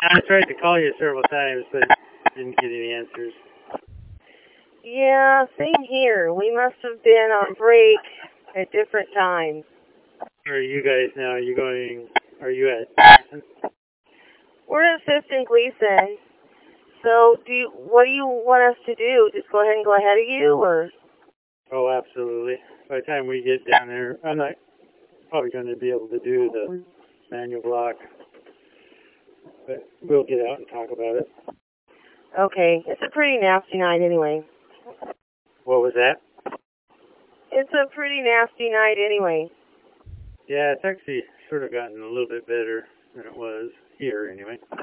I tried to call you several times, but didn't get any answers. Yeah, same here. We must have been on break at different times. Where are you guys now? Are you at? We're assisting Gleason. So, what do you want us to do? Just go ahead and go ahead of you, or? Oh, absolutely. By the time we get down there, I'm not probably going to be able to do the manual block, but we'll get out and talk about it. Okay, it's a pretty nasty night anyway. What was that? It's a pretty nasty night anyway. Yeah, it's actually sort of gotten a little bit better than it was here anyway.